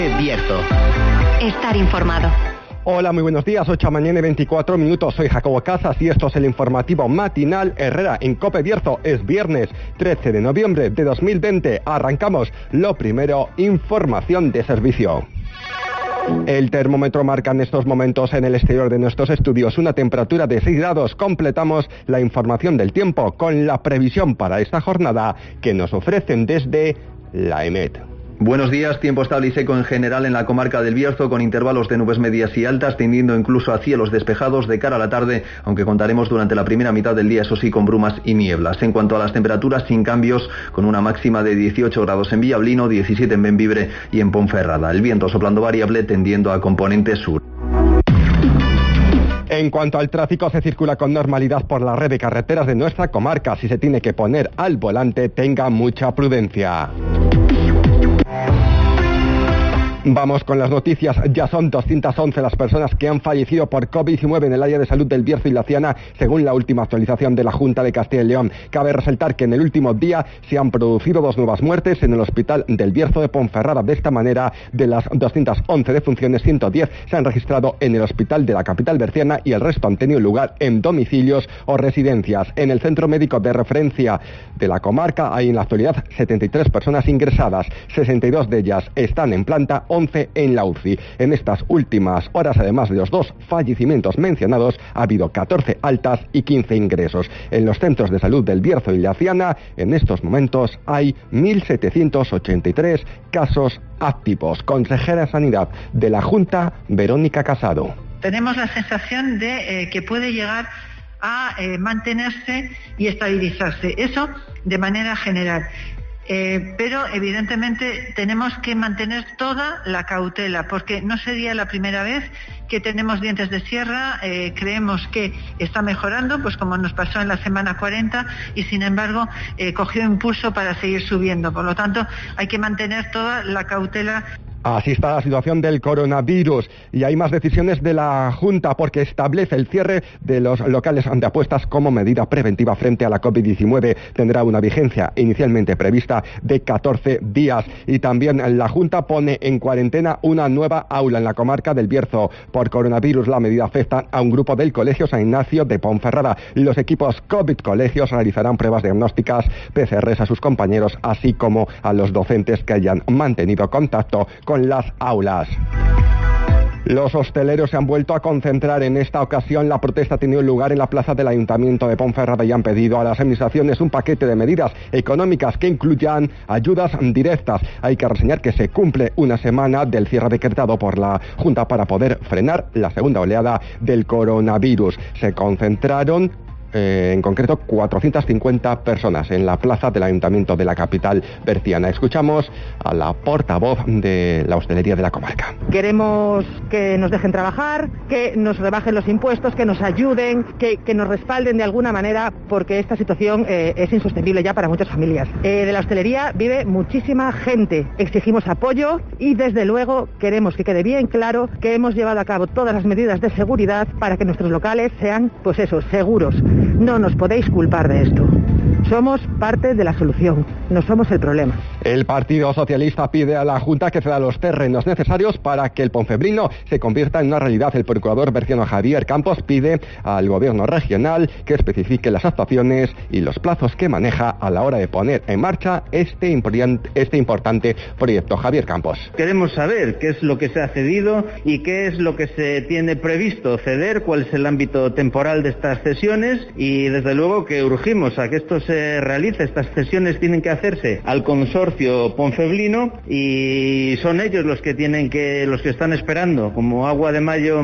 Cope Bierzo. Estar informado. Hola, muy buenos días, 8 de la mañana y 24 minutos. Soy Jacobo Casas y esto es el informativo matinal Herrera en Cope Bierzo. Es viernes 13 de noviembre de 2020. Arrancamos. Lo primero, información de servicio. El termómetro marca en estos momentos en el exterior de nuestros estudios una temperatura de 6 grados. Completamos la información del tiempo con la previsión para esta jornada que nos ofrecen desde la EMET. Buenos días, tiempo estable y seco en general en la comarca del Bierzo, con intervalos de nubes medias y altas, tendiendo incluso a cielos despejados de cara a la tarde, aunque contaremos durante la primera mitad del día, eso sí, con brumas y nieblas. En cuanto a las temperaturas, sin cambios, con una máxima de 18 grados en Villablino, 17 en Bembibre y en Ponferrada. El viento soplando variable, tendiendo a componente sur. En cuanto al tráfico, se circula con normalidad por la red de carreteras de nuestra comarca. Si se tiene que poner al volante, tenga mucha prudencia. Vamos con las noticias. Ya son 211 las personas que han fallecido por COVID-19 en el área de salud del Bierzo y Laciana, según la última actualización de la Junta de Castilla y León. Cabe resaltar que en el último día se han producido 2 nuevas muertes en el hospital del Bierzo de Ponferrada. De esta manera, de las 211 defunciones, 110 se han registrado en el hospital de la capital berciana y el resto han tenido lugar en domicilios o residencias. En el centro médico de referencia de la comarca hay en la actualidad 73 personas ingresadas, 62 de ellas están en planta, 11 en la UCI. En estas últimas horas, además de los 2 fallecimientos mencionados, ha habido 14 altas y 15 ingresos. En los centros de salud del Bierzo y Laciana, en estos momentos hay 1.783 casos activos. Consejera de Sanidad de la Junta, Verónica Casado. Tenemos la sensación de que puede llegar a mantenerse y estabilizarse. Eso de manera general. Pero evidentemente tenemos que mantener toda la cautela, porque no sería la primera vez que tenemos dientes de sierra. Creemos que está mejorando, pues como nos pasó en la semana 40, y sin embargo cogió impulso para seguir subiendo. Por lo tanto, hay que mantener toda la cautela. Así está la situación del coronavirus y hay más decisiones de la Junta porque establece el cierre de los locales de apuestas como medida preventiva frente a la COVID-19. Tendrá una vigencia inicialmente prevista de 14 días y también la Junta pone en cuarentena una nueva aula en la comarca del Bierzo. Por coronavirus la medida afecta a un grupo del Colegio San Ignacio de Ponferrada. Los equipos COVID colegios realizarán pruebas diagnósticas PCRs a sus compañeros así como a los docentes que hayan mantenido contacto con las aulas. Los hosteleros se han vuelto a concentrar. En esta ocasión la protesta ha tenido lugar en la plaza del Ayuntamiento de Ponferrada y han pedido a las administraciones un paquete de medidas económicas que incluyan ayudas directas. Hay que reseñar que se cumple una semana del cierre decretado por la Junta para poder frenar la segunda oleada del coronavirus. Se concentraron en concreto 450 personas en la plaza del Ayuntamiento de la capital berciana. Escuchamos a la portavoz de la hostelería de la comarca. Queremos que nos dejen trabajar, que nos rebajen los impuestos, que nos ayuden, que nos respalden de alguna manera, porque esta situación es insostenible ya para muchas familias. De la hostelería vive muchísima gente. Exigimos apoyo y desde luego queremos que quede bien claro que hemos llevado a cabo todas las medidas de seguridad para que nuestros locales sean, pues eso, seguros. No nos podéis culpar de esto. Somos parte de la solución, no somos el problema. El Partido Socialista pide a la Junta que ceda los terrenos necesarios para que el ponfebrino se convierta en una realidad. El procurador berciano Javier Campos pide al gobierno regional que especifique las actuaciones y los plazos que maneja a la hora de poner en marcha este importante proyecto. Javier Campos. Queremos saber qué es lo que se ha cedido y qué es lo que se tiene previsto ceder, cuál es el ámbito temporal de estas cesiones y desde luego que urgimos a que esto se realice. Estas cesiones tienen que hacerse al consorcio ponfeblino y son ellos los que están esperando como agua de mayo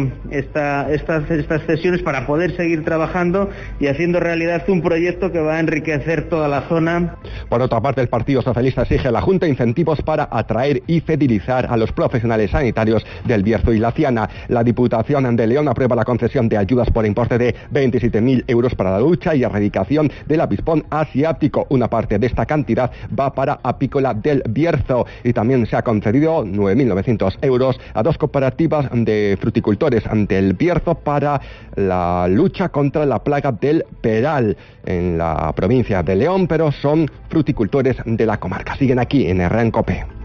estas cesiones para poder seguir trabajando y haciendo realidad un proyecto que va a enriquecer toda la zona. Por otra parte, el Partido Socialista exige a la Junta incentivos para atraer y fidelizar a los profesionales sanitarios del Bierzo y Laciana. La Diputación de León aprueba la concesión de ayudas por importe de 27.000 euros para la lucha y erradicación del avispón asiático. Una parte de esta cantidad va para Apícola del Bierzo y también se ha concedido 9.900 euros a 2 cooperativas de fruticultores del Bierzo para la lucha contra la plaga del peral en la provincia de León, pero son fruticultores de la comarca. Siguen aquí en Herrera en Cope.